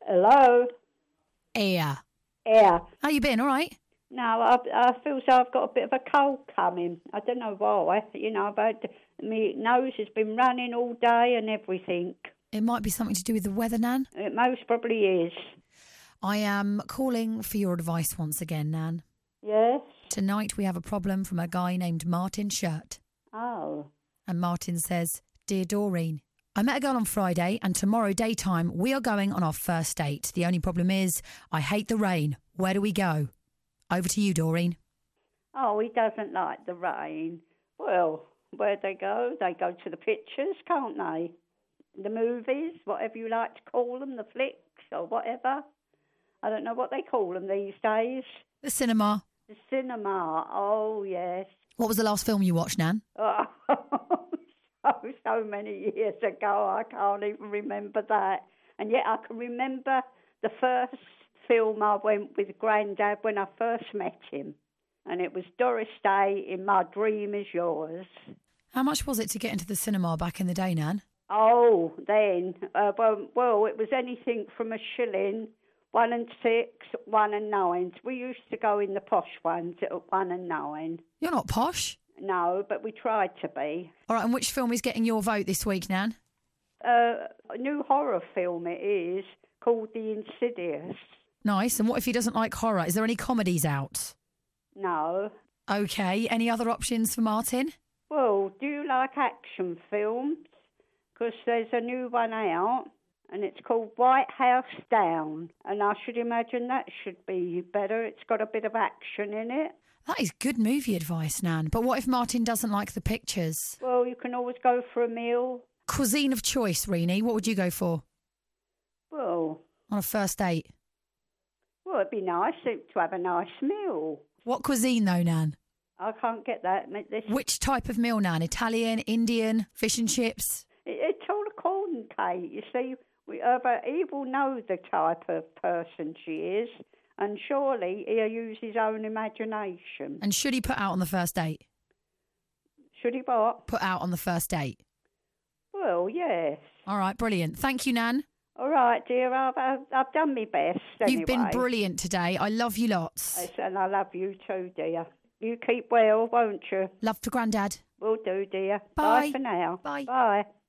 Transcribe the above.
Hello? Yeah. Yeah. How you been? All right? No, I feel so I've got a bit of a cold coming. I don't know why. My nose has been running all day and everything. It might be something to do with the weather, Nan. It most probably is. I am calling for your advice once again, Nan. Yes? Tonight we have a problem from a guy named Martin Shirt. Oh. And Martin says, Dear Doreen, I met a girl on Friday and tomorrow daytime we are going on our first date. The only problem is I hate the rain. Where do we go? Over to you, Doreen. Oh, he doesn't like the rain. Well, where'd they go? They go to the pictures, can't they? The movies, whatever you like to call them, the flicks or whatever. I don't know what they call them these days. The cinema. The cinema, oh, yes. What was the last film you watched, Nan? Oh, so many years ago, I can't even remember that. And yet I can remember the first film I went with Grandad when I first met him. And it was Doris Day in My Dream Is Yours. How much was it to get into the cinema back in the day, Nan? Oh, then, well, it was anything from a shilling, 1 and 6, 1 and 9. We used to go in the posh ones at 1 and 9. You're not posh. No, but we tried to be. All right, and which film is getting your vote this week, Nan? A new horror film it is, called The Insidious. Nice. And what if he doesn't like horror? Is there any comedies out? No. Okay. Any other options for Martin? Well, do you like action films? Because there's a new one out, and it's called White House Down. And I should imagine that should be better. It's got a bit of action in it. That is good movie advice, Nan. But what if Martin doesn't like the pictures? Well, you can always go for a meal. Cuisine of choice, Renee. What would you go for? Well, on a first date? Well, it'd be nice to have a nice meal. What cuisine, though, Nan? I can't get that. Which type of meal, Nan? Italian, Indian, fish and chips? It's all a corn cake. You see, he will know the type of person she is, and surely he'll use his own imagination. And should he put out on the first date? Should he what? Put out on the first date? Well, yes. All right, brilliant. Thank you, Nan. All right, dear, I've done my best anyway. You've been brilliant today. I love you lots. Yes, and I love you too, dear. You keep well, won't you? Love for Grandad. Will do, dear. Bye. Bye for now. Bye. Bye.